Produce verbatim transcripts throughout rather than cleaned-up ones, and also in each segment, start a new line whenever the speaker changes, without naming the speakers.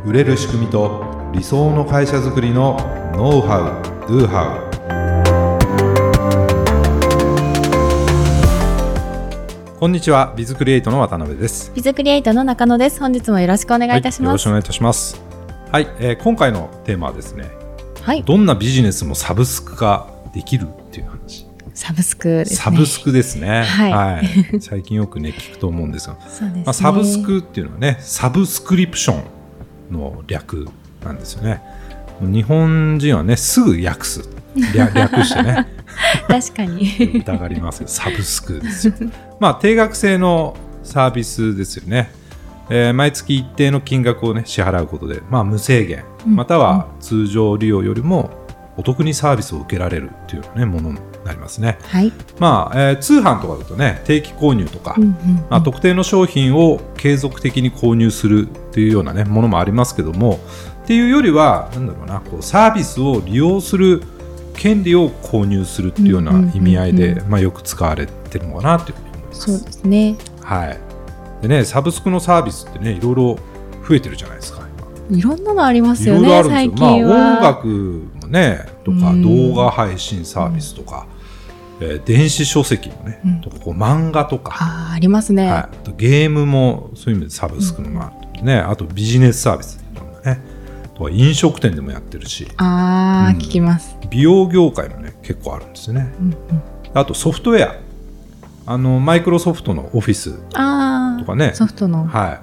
売れる仕組みと理想の会社づくりのノウハウ・ドゥハウ。こんにちは、ビズクリエイトの渡辺です。
ビズクリエイトの中野です。本日もよろしくお願いいたします。
はい、よろしくお願いいたします。はい、えー、今回のテーマはですね、
はい、
どんなビジネスもサブスク化できるっていう話。
サブスクですね。
サブスクですね。
はい
はい、最近よくね聞くと思うんですが、
そうですね。
まあ、サブスクっていうのはね、サブスクリプションの略なんですよね。日本人はねすぐ訳す 略, 略してね
確かに
疑がりますけど、サブスクですよ。まあ定額制のサービスですよね。えー、毎月一定の金額をね支払うことで、まあ、無制限または通常利用よりもお得にサービスを受けられるっていう、ね、ものになりますね。
はい。
まあえー、通販とかだとね定期購入とか、
うんうんうん、
まあ、特定の商品を継続的に購入するっていうような、ね、ものもありますけども、っていうよりはなんだろうな、こうサービスを利用する権利を購入するっていうような意味合いで、うんうんうんうん、まあ、よく使われてるのかなというふうに思います。
そうですね。
はい。でね、サブスクのサービスってねいろいろ増えてるじゃないですか。
いろんなのありますよね。
いろいろあるんですよ。
最近は、
まあ、音楽もねとか、うん、動画配信サービスとか、うん、えー、電子書籍もね、うん、とかこう漫画とか
あ, ありますね、
はい、あとゲームもそういう意味でサブスクのもある、うん、ね、あとビジネスサービスね、とか飲食店でもやってるし、
あ、うん、聞きます。
美容業界もね結構あるんですよね、うんうん、あとソフトウェア、あのマイクロソフトのオフィスとかね、
ソフトの、
はい、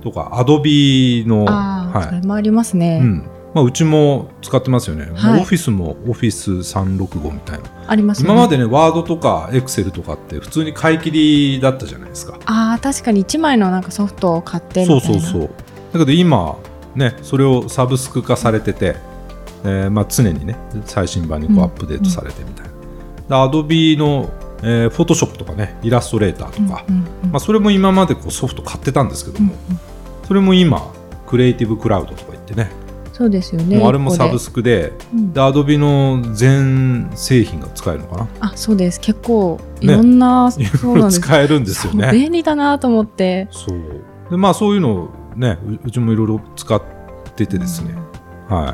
とかアドビの、
あ、
はい、
それもありますね、
うん、まあ、うちも使ってますよね、
はい、
オフィスもオフィスさんびゃくろくじゅうごみたいな
ありますよね。
今までねワードとかエクセルとかって普通に買い切りだったじゃないですか。
あ、確かにいちまいのなんかソフトを買ってみたいな。
そうそうそう。だけど今ねそれをサブスク化されてて、えーまあ、常にね最新版にこうアップデートされてみたいな、うんうん、アドビのえー、フォトショップとかねイラストレーターとか、うんうんうん、まあ、それも今までこうソフト買ってたんですけども、うんうん、それも今クリエイティブクラウドとか言ってね、
そうですよね、
もうあれもサブスク で, でアドビの全製品が使えるのかな。
あ、そうです。結構いろんな、
ね、そうなんです、使えるんですよね。
便利だなと思って。
そうで、まあ、そういうのをね う, うちもいろいろ使っててですね、うん、はい、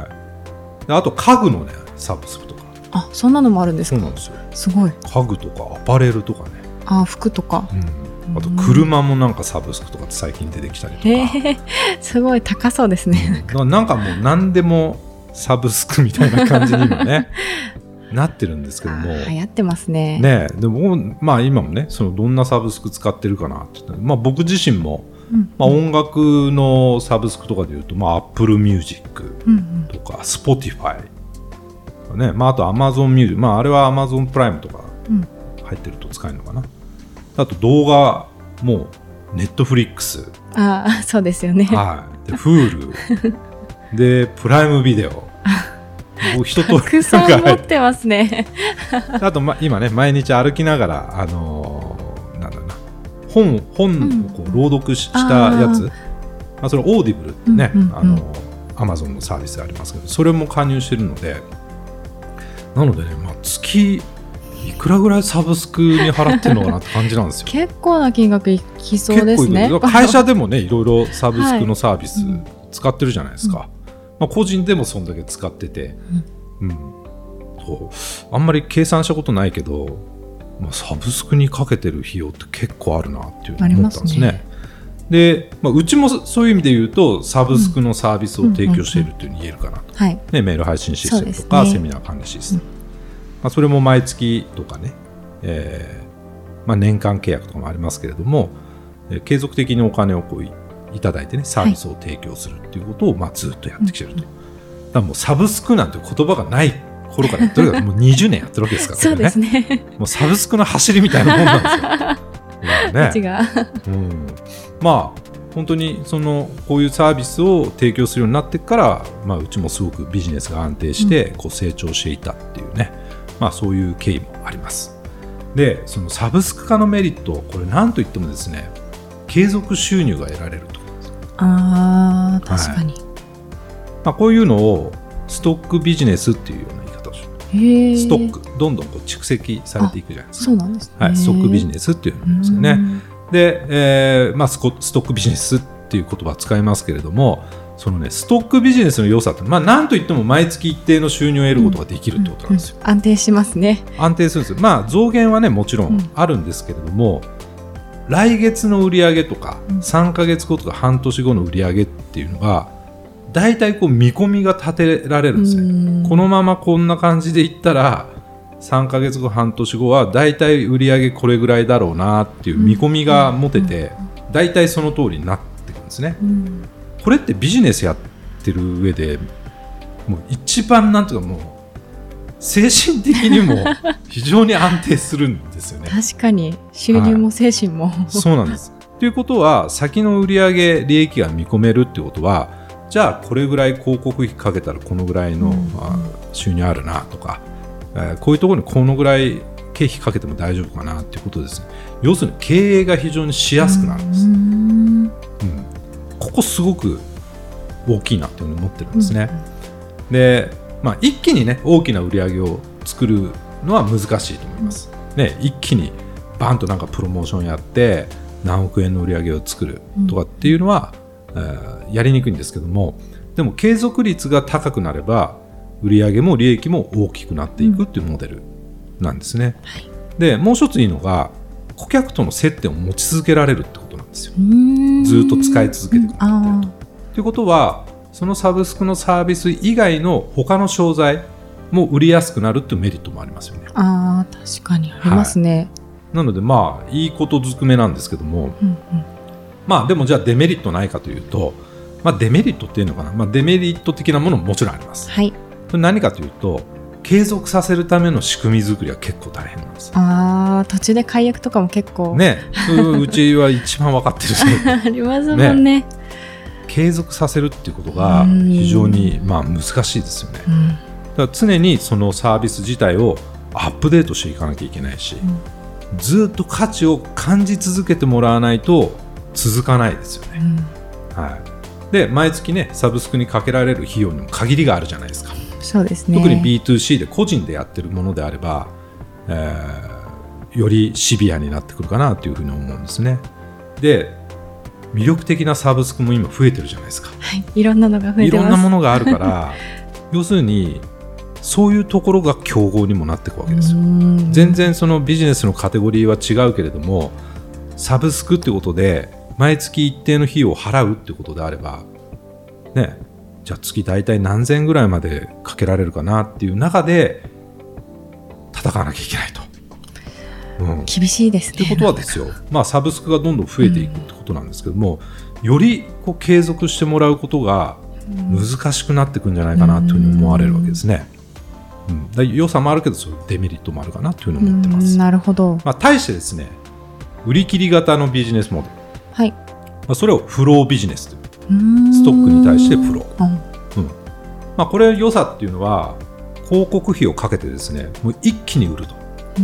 であと家具のねサブスクとか、
あ、そんなのもあるんですか。
そうなんですよ。
すごい。
家具とかアパレルとかね、
あ、服とか、
うん、あと車もなんかサブスクとかって最近出てきたりとか、
へすごい高そうですね、
うん、なんかもう何でもサブスクみたいな感じに今ねなってるんですけども、
流行ってますね。
ね、でも、まあ、今もねそのどんなサブスク使ってるかなって言ったら、まあ、僕自身も、うん、まあ、音楽のサブスクとかでいうと、まあ、Apple Music とか、うんうん、Spotifyね、まあ、あと Amazon Music、まあ、あれは Amazon プライムとか入ってると使えるのかな、うん、あと動画も Netflix、
あ、そうですよね、
はい、で Hulu でプライムビデオ一通り
たくさん持ってますね
あと、ま、今ね毎日歩きながら、あのー、なんだろうな、本, 本をこう朗読 し,、うん、したやつ、まあ、それオーディブルってね、うんうんうん、あの Amazon のサービスありますけど、それも加入してるので、なのでね、まあ、月いくらぐらいサブスクに払ってるのかなって感じなんですよ
結構な金額いきそうですね。
会社でもねいろいろサブスクのサービス使ってるじゃないですか、はい、まあ、個人でもそんだけ使ってて、うんうん、そうあんまり計算したことないけど、まあ、サブスクにかけてる費用って結構あるなっていうのを思ったんですね。で、まあ、うちもそういう意味で言うとサブスクのサービスを提供しているというふうに言えるかなと、うんうんうん、はい、ね、メール配信システムとか、ね、セミナー管理システム、うん、まあ、それも毎月とかね、えーまあ、年間契約とかもありますけれども、えー、継続的にお金をこう い, いただいてねサービスを提供するっていうことを、まあ、ずっとやってきてると、うん、だからもうサブスクなんて言葉がない頃からやってるからもうにじゅうねんやってるわけですから、ね、
そうですね、
もうサブスクの走りみたいなもんなんですよね、
違う、
うん、まあ本当にそのこういうサービスを提供するようになってから、まあ、うちもすごくビジネスが安定してこう成長していたっていうね、うん、まあ、そういう経緯もあります。でそのサブスク化のメリット、これ何といってもですね、継続収入が得られると。
あー、確かに、
はい、まあ、こういうのをストックビジネスっていうような言い方をします。ストックどんどんこう蓄積されていくじゃないですか。
そうなんですね、
はい、ストックビジネスっていうんですよね。で、えーまあ、ス, ストックビジネスっていう言葉を使いますけれども、 そのね、ストックビジネスの良さって、まあ、なんといっても毎月一定の収入を得ることができるってことなんですよ、
うんうんうん、安定しますね。
安定するんですよ。まあ増減はねもちろんあるんですけれども、うん、来月の売上とか、うん、さんかげつごとか半年後の売上っていうのがだいたいこう見込みが立てられるんですね。このままこんな感じでいったらさんかげつご半年後はだいたい売上これぐらいだろうなっていう見込みが持てて、だいたいその通りになってくるんですね、うん、これってビジネスやってる上でもう一番なんていうかもう精神的にも非常に安定するんですよね。
確かに収入も精神も、はい、
そうなんです。ということは先の売上利益が見込めるっていうことは、じゃあこれぐらい広告費かけたらこのぐらいの、うんまあ、収入あるなとか、えー、こういうところにこのぐらい経費かけても大丈夫かなっていうことですね。要するに経営が非常にしやすくなるんです、うんうん、ここすごく大きいなというふうに思ってるんですね、うん、で、まあ、一気にね大きな売り上げを作るのは難しいと思います、うんね、一気にバンとなんかプロモーションやって何億円の売り上げを作るとかっていうのは、うんえー、やりにくいんですけども、でも継続率が高くなれば売り上げも利益も大きくなっていくっていうモデルなんですね、うんはい、でもう一ついいのが顧客との接点を持ち続けられるってことなんですよ。ずっと使い続けてくるということは、そのサブスクのサービス以外の他の商材も売りやすくなるっていうメリットもありますよね。
あ確かにありますね、はい、
なのでまあいいことずくめなんですけども、うんうん、まあでもじゃあデメリットないかというと、まあ、デメリットっていうのかな、まあ、デメリット的なものももちろんあります、はい、それ何かというと継続させるための仕組み作りは結構大変なんです。
あ途中で解約とかも結構
ね、うちは一番分かってる
ありますもん ね, ね
継続させるっていうことが非常にまあ難しいですよね、うん、だから常にそのサービス自体をアップデートしていかなきゃいけないし、うん、ずっと価値を感じ続けてもらわないと続かないですよね、うんはい、で毎月ねサブスクにかけられる費用にも限りがあるじゃないですか。
そうですね、
特に ビーツーシー で個人でやってるものであれば、えー、よりシビアになってくるかなというふうに思うんですね。で魅力的なサブスクも今増えてるじゃないですか、
はい、いろんなのが増えてます。
いろんなものがあるから要するにそういうところが競合にもなっていくわけですよ。全然そのビジネスのカテゴリーは違うけれども、サブスクってことで毎月一定の費用を払うってことであればね、じゃあ月大体何千ぐらいまでかけられるかなっていう中で戦わなきゃいけないと、うん、
厳しいですね。
ってことはですよ、まあ、サブスクがどんどん増えていくってことなんですけども、うん、よりこう継続してもらうことが難しくなっていくんじゃないかなというふうに思われるわけですね、うんうん、だ良さもあるけどそういうデメリットもあるかなというふうに思ってます。
うんなるほど、
まあ、対してですね売り切り型のビジネスモデル、
はい
まあ、それをフロービジネスというストックに対してフロー、うんうんまあ、これ良さっていうのは広告費をかけてですねもう一気に売ると、うん、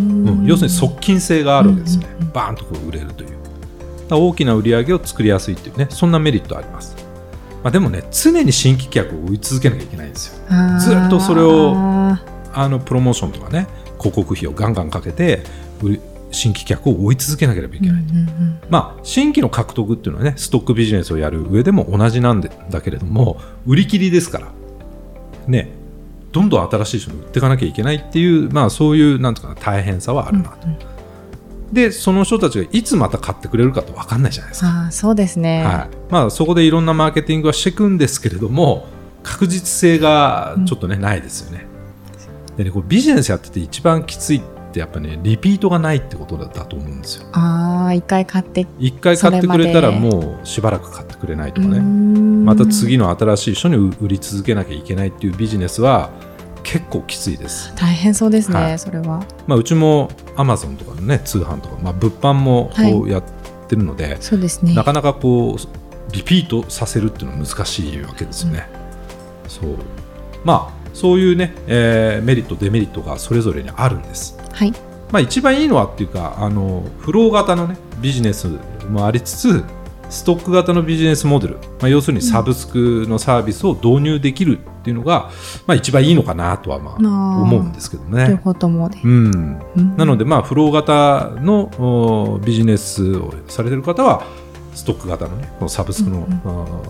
要するに側近性があるわけですね、うんうんうん、バーンとこう売れるという大きな売り上げを作りやすいというね、そんなメリットあります、まあ、でもね常に新規客を追い続けなきゃいけないんですよ。ずっとそれをあのプロモーションとかね広告費をガンガンかけて売り新規客を追い続けなければいけない、うんうんうん、まあ、新規の獲得っていうのはねストックビジネスをやる上でも同じなんでだけれども売り切りですからね、どんどん新しい人に売っていかなきゃいけないっていう、まあ、そういうなんていうかな大変さはあるなと、うんうん、でその人たちがいつまた買ってくれるかって分かんないじゃないですか。
あそうですね、
はいまあ、そこでいろんなマーケティングはしていくんですけれども確実性がちょっとね、うん、ないですよね。でねこうビジネスやってて一番きついってやっぱねリピートがないってことだと思うんですよ。
ああ一回買って
一回買ってくれたらもうしばらく買ってくれないとかね、また次の新しい人に売り続けなきゃいけないっていうビジネスは結構きついです。
大変そうですね、
はい、
それは、
まあ、うちもアマゾンとかのね通販とか、まあ、物販もこうやってるので、はい、
そうですね、
なかなかこうリピートさせるっていうのは難しいわけですよね、うん、そうまあそういうね、えー、メリットデメリットがそれぞれにあるんです。
はい
まあ、一番いいのはっていうかあのフロー型の、ね、ビジネスもありつつストック型のビジネスモデル、まあ、要するにサブスクのサービスを導入できるっていうのが、まあ、一番いいのかなとはまあ思うんですけどね。
両方ともで、
うん、なのでまあフロー型のビジネスをされている方はストック型の、ね、このサブスクの、うんうん、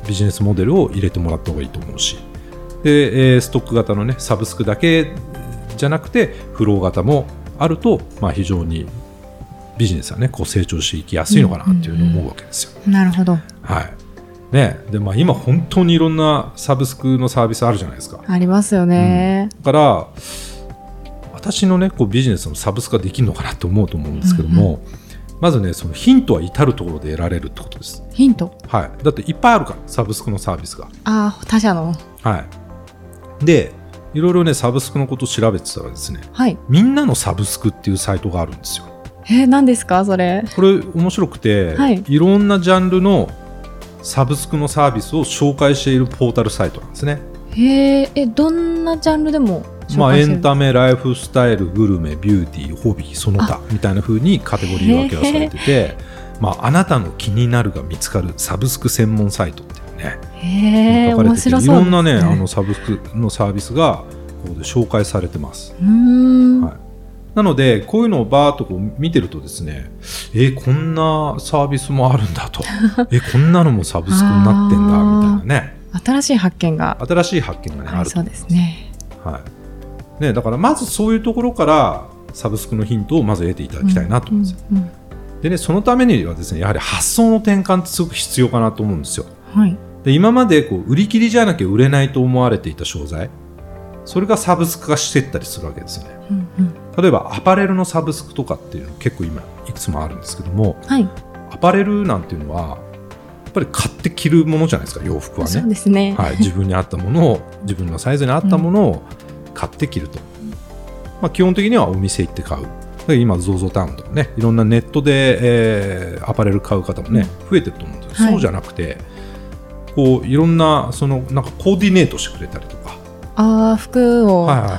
ビジネスモデルを入れてもらった方がいいと思うし、で、えー、ストック型のねサブスクだけじゃなくてフロー型もあると、まあ、非常にビジネスはねこう成長していきやすいのかなっていうのを思うわけですよ、
うんうんうん、なるほど、
はいね。で、まあ、今本当にいろんなサブスクのサービスあるじゃないですか。
ありますよね、
うん、だから私のねこうビジネスのサブスクができるのかなと思うと思うんですけども、うんうん、まずねそのヒントは至るところで得られるってことです。
ヒント、
はい、だっていっぱいあるからサブスクのサービスが。
ああ、他社の。
はい。でいろいろねサブスクのことを調べてたらですね、
はい、
みんなのサブスクっていうサイトがあるんですよ。
えー、何ですかそれ。
これ面白くて、はい、いろんなジャンルのサブスクのサービスを紹介しているポータルサイトなんですね。
へー、えどんなジャンルでも紹介してる、まあ、
エンタメ、ライフスタイル、グルメ、ビューティー、ホビー、その他みたいな風にカテゴリー分けがされてて、まあ、あなたの気になるが見つかるサブスク専門サイトっていうね、
へー、
書かれてて、面白そうですね。いろんなねあのサブスクのサービスがここで紹介されてます。
うーん、
はい、なのでこういうのをバーッとこう見てるとですね、えこんなサービスもあるんだとえこんなのもサブスクになってんだみたいなね、
新しい発見が
新しい発見が、ね、あると思います。
そうですね。
はいね、だからまずそういうところからサブスクのヒントをまず得ていただきたいなと思うんですよ、うんうんうん、でね、そのためにはですねやはり発想の転換ってすごく必要かなと思うんですよ、
はい、
で今までこう売り切りじゃなきゃ売れないと思われていた商材、それがサブスク化していったりするわけですよね、うんうん、例えばアパレルのサブスクとかっていうの結構今いくつもあるんですけども、はい、アパレルなんていうのはやっぱり買って着るものじゃないですか。洋服はね、
そうですね、
はい、自分に合ったものを自分のサイズに合ったものを買って着ると、まあ、基本的にはお店行って買う。今 ゾゾ タウンとかねいろんなネットで、えー、アパレル買う方もね、うん、増えてると思うんですけど、はい、そうじゃなくてこういろんなそのなんかコーディネートしてくれたりとか、
あ服を、
はいはいはい、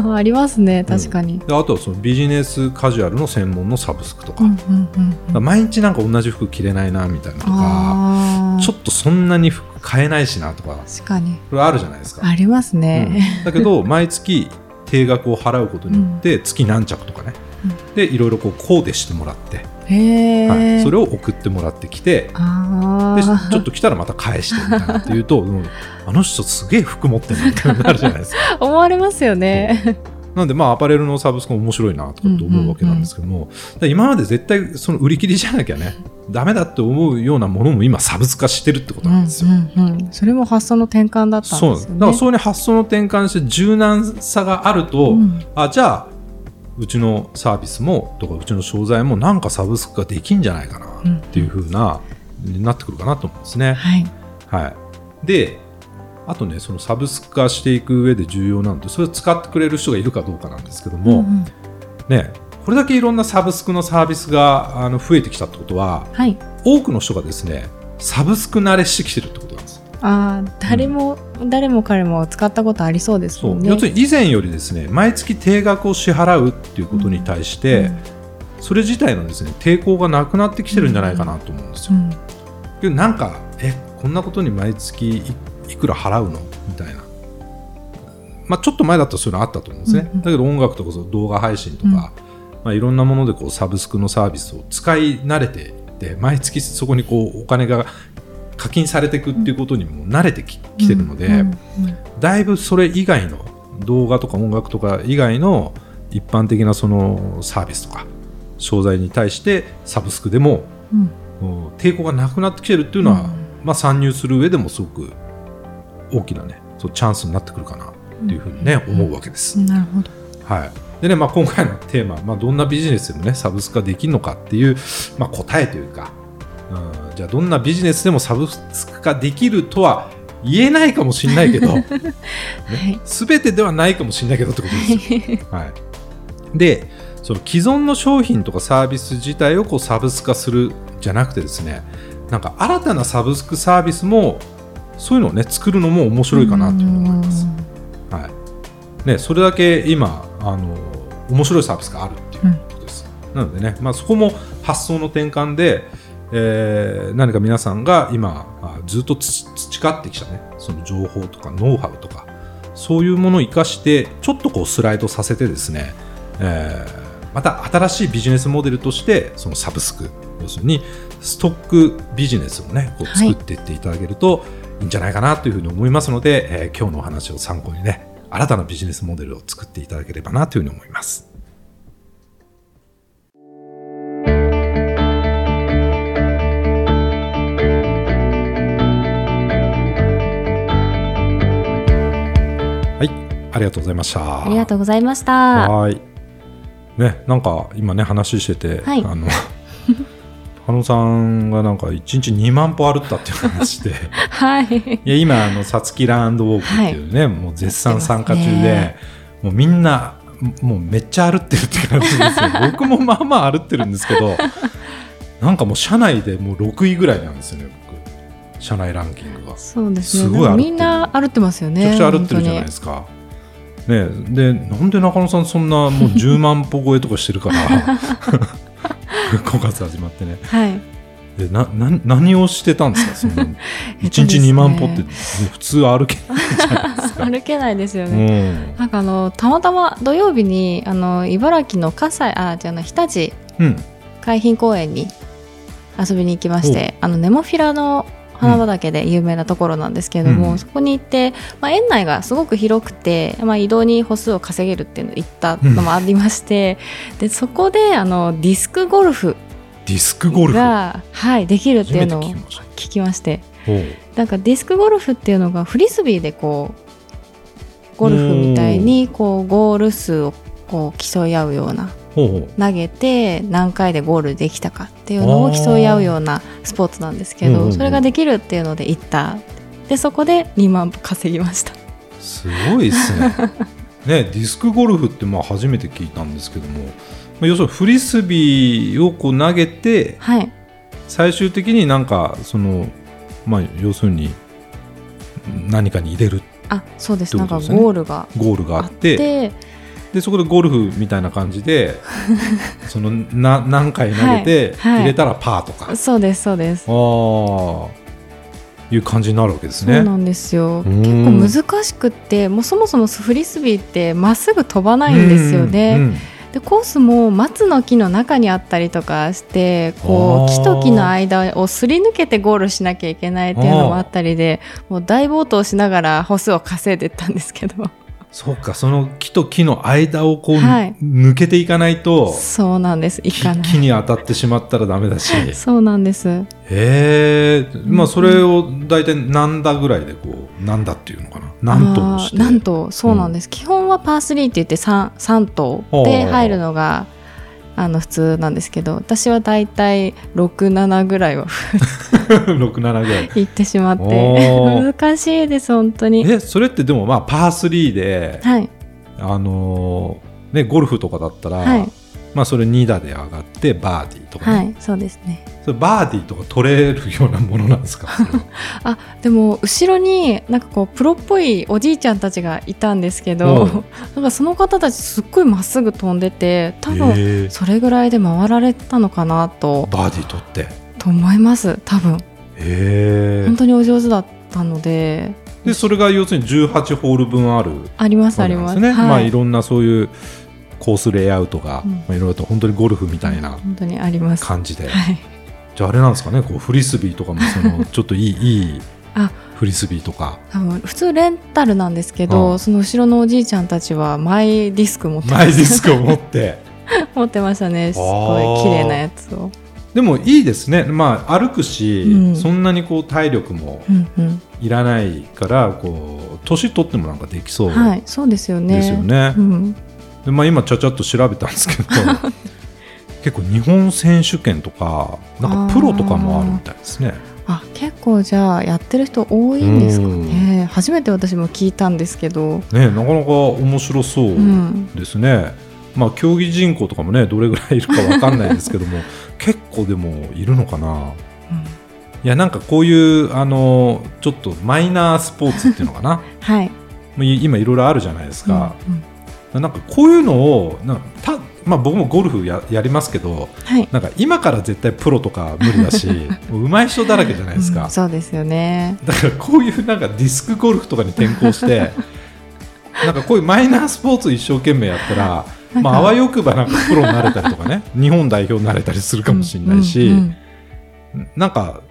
あ, ありますね確かに、
うん、であとはそのビジネスカジュアルの専門のサブスクとか、
うんうんうんうん、
毎日なんか同じ服着れないなみたいなとか、ちょっとそんなに服買えないしなとか、
確かに
これあるじゃないですか。
ありますね、
うん、だけど毎月定額を払うことによって月何着とかね、うん、でいろいろこうコーデしてもらって、
へ、
はい、それを送ってもらってきて、
あ
でちょっと来たらまた返してみたいなっていうと、うん、あの人すげえ服持ってるみたいになるじゃないですか
思われますよね。
なんでまあアパレルのサブスクも面白いなとかって思うわけなんですけども、うんうんうん、今まで絶対その売り切りじゃなきゃねダメだって思うようなものも今サブスク化してるってことなんですよ、
うんうんうん、それも発想の転換だったんですよね。
そうだからそういう発想の転換して柔軟さがあると、うん、あじゃあうちのサービスもとかうちの商材もなんかサブスク化できんじゃないかなっていう風な、うん、になってくるかなと思うんですね、
はい
はい、であとねそのサブスク化していく上で重要なんでそれを使ってくれる人がいるかどうかなんですけども、うんうんね、これだけいろんなサブスクのサービスがあの増えてきたってことは、
はい、
多くの人がですねサブスク慣れしてきてるってことなんです。
あ誰も、うん、誰も彼も使ったことありそうですもんね。
そう要するに以前よりですね毎月定額を支払うっていうことに対して、うん、それ自体のですね抵抗がなくなってきてるんじゃないかなと思うんですよ、うんうん、なんかえこんなことに毎月 い, いくら払うのみたいな、まあ、ちょっと前だったらそういうのあったと思うんですね、うんうん、だけど音楽とか動画配信とか、うんまあ、いろんなものでこうサブスクのサービスを使い慣れていって毎月そこにこうお金が課金されていくっていうことにも慣れて き,、うん、きてるので、うんうん、だいぶそれ以外の動画とか音楽とか以外の一般的なそのサービスとか商材に対してサブスクでも、うん、抵抗がなくなってきてるっていうのは、うんまあ、参入する上でもすごく大きな、ね、そうチャンスになってくるかなっていうふうに、ねうん、思うわけです。
なるほど、
はいでねまあ、今回のテーマ、まあ、どんなビジネスでも、ね、サブスクができるのかっていう、まあ、答えというか、うん、じゃあどんなビジネスでもサブスク化できるとは言えないかもしれないけど、ねはい、全てではないかもしれないけどってことですよ、はい、でその既存の商品とかサービス自体をこうサブスク化するじゃなくてですねなんか新たなサブスクサービスもそういうのを、ね、作るのも面白いかなと思います、はいね、それだけ今あの面白いサービスがあるっていうことです、うん、なのでね、まあ、そこも発想の転換で、えー、何か皆さんが今ずっと培ってきた、ね、その情報とかノウハウとかそういうものを生かしてちょっとこうスライドさせてですね、えー、また新しいビジネスモデルとしてそのサブスク要するにストックビジネスを、ね、こう作っていっていただけると、はいいいんじゃないかなというふうに思いますので、えー、今日のお話を参考にね、新たなビジネスモデルを作っていただければなというふうに思います。はい、ありがとうございました。
ありがとうございました。
はい、ね、なんか今ね話してて、はい、あの羽野さんがなんかいちにちにまん歩歩ったっていう話で、
はい、い
や今あのさつきランドウォークっていうね、はい、もう絶賛参加中で、ね、もうみんなもうめっちゃ歩ってるって感じですよ僕もまあまあ歩ってるんですけど、なんかもう社内でもうろくいぐらいなんですよね、僕社内ランキングが。
そうですね、
すごい歩ってる、
みんな歩ってますよね。
めちゃくちゃ歩ってるじゃないですかね。でなんで中野さんそんなもうじゅうまん歩超えとかしてるからごがつ始まってね、
はい、
でなな何をしてたんですかそのいちにちにまん歩って普通歩けないじゃないですか
歩けないですよね、うん、なんかあのたまたま土曜日にあの茨城の葛西あじゃな日立海浜公園に遊びに行きまして、うん、あのネモフィラの花畑で有名なところなんですけれども、うん、そこに行って、まあ、園内がすごく広くて、まあ、移動に歩数を稼げるっていうのを言ったのもありまして、うん、でそこであのディスクゴルフ
ディスクゴルフ
が、はい、できるっていうのを聞きまして、なんかディスクゴルフっていうのがフリスビーでこうゴルフみたいにこうゴール数をこう競い合うような、ほうほう投げて何回でゴールできたかっていうのを競い合うようなスポーツなんですけど、うんうんうん、それができるっていうので行った。でそこでにまん歩稼ぎました。
すごいですねね、ディスクゴルフってまあ初めて聞いたんですけども、要するにフリスビーをこう投げて、はい、最終的になんかその、まあ、要するに何かに入れる、
あ、そうです、なんかゴールが
ゴールがあってでそこでゴルフみたいな感じでそのな何回投げて入れたらパーとか、はいはい、
そうですそうです、
あいう感じになるわけですね。
そうなんですよ。結構難しくって、もうそもそもフリスビーってまっすぐ飛ばないんですよね、うんうん、でコースも松の木の中にあったりとかして、こう木と木の間をすり抜けてゴールしなきゃいけないっていうのもあったりで、もう大暴投しながら歩数を稼いでいったんですけど
そうか、その木と木の間をこう、はい、抜けていかないと、
そうなんです、いかない、
木に当たってしまったらダメだし
そうなんです。
へえ、まあそれを大体何打ぐらいでこう何打っていうのかな、何投して、
何投、そうなんです、うん、基本はパースリーって言って 3, 3投で入るのがあの普通なんですけど、私はだいたいろく、ななぐらいは
ろく、ななぐらい
行ってしまって難しいです本当に。
え、それってでもまあパースリーで、はい、あのーね、ゴルフとかだったら、はい、まあ、それに打で上がってバーディーとか、ね、
はい、そうですね。
それバーディーとか取れるようなものなんですか
あ、でも後ろになんかこうプロっぽいおじいちゃんたちがいたんですけど、なんかその方たちすっごいまっすぐ飛んでて、多分それぐらいで回られたのかなと、
バーディー取って
と思います、多分。
へー、
本当にお上手だったので、
でそれが要するにじゅうはちホール分ある、
ありますあります、
ね、
はい、
まあ、いろんなそういうコースレイアウトが、うん、まあ、いろいろと本当にゴルフみたいな感じで、はい、じゃああれなんですかね、こうフリスビーとかもそのちょっといい、いいあフリスビーとか、
あの普通レンタルなんですけど、その後ろのおじいちゃんたちはマイディスク持ってました、
マイディスクを持って
持ってましたね、すごい綺麗なやつを。
でもいいですね、まあ、歩くし、うん、そんなにこう体力もいらないから、うんうん、こう年取ってもなんかできそうですよね、はい、
そうですよね、
うん、で、まあ、今ちゃちゃっと調べたんですけど結構日本選手権とかなんかプロとかもあるみたいですね。
あ、結構じゃあやってる人多いんですかね。初めて私も聞いたんですけど、
ね、なかなか面白そうですね、うん、まあ、競技人口とかもねどれぐらいいるか分かんないですけども結構でもいるのかな、うん、いや、なんかこういうあのちょっとマイナースポーツっていうのかな、はい、今いろいろあるじゃないですか、うんうん、なんかこういうのをなんかた、まあ、僕もゴルフ や, やりますけど、はい、なんか今から絶対プロとか無理だし上手い人だらけじゃないですか、
うん、そうですよね。
だからこういうなんかディスクゴルフとかに転向してなんかこういうマイナースポーツ一生懸命やったらまあ、あわよくばなんかプロになれたりとかね日本代表になれたりするかもしれないし、うんうんうん、なんか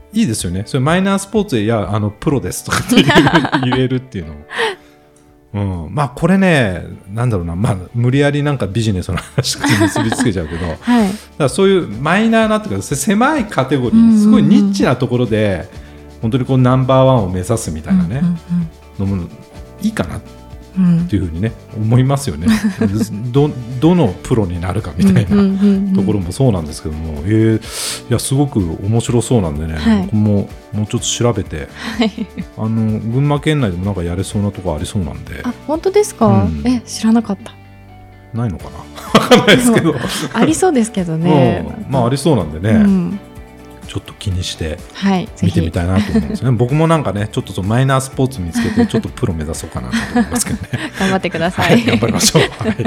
いいですよね。それマイナースポーツでいやあのプロですとかって言えるっていうのも、うん、まあこれねなんだろうな、まあ、無理やりなんかビジネスの話とかに結びつけちゃうけど、はい、だからそういうマイナーなっていうか狭いカテゴリー、すごいニッチなところで本当にこうナンバーワンを目指すみたいなね、うんうんうん、のもいいかなっていうふうにね、うん、思いますよねど, どのプロになるかみたいなところもそうなんですけども、えー、いやすごく面白そうなんでね、はい、僕ももうちょっと調べて、はい、あの群馬県内でもなんかやれそうなところありそうなんで。
あ、本当ですか、うん、え知らなかった。
ないのかな分かんないですけど
ありそうですけどね、
うん、まあありそうなんでね、うん、ちょっと気にして見てみたいなと思うんですね、はい、僕もなんかねちょっとそのマイナースポーツ見つけてちょっとプロ目指そうかなと思いますけどね
頑張ってください、はい、
頑張りましょう、はい、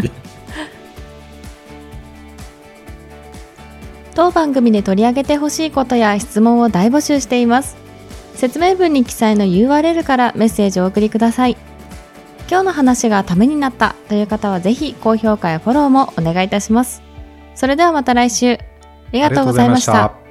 当番組で取り上げてほしいことや質問を大募集しています。説明文に記載の ユーアールエル からメッセージをお送りください。今日の話がためになったという方はぜひ高評価やフォローもお願いいたします。それではまた来週。ありがとうございました。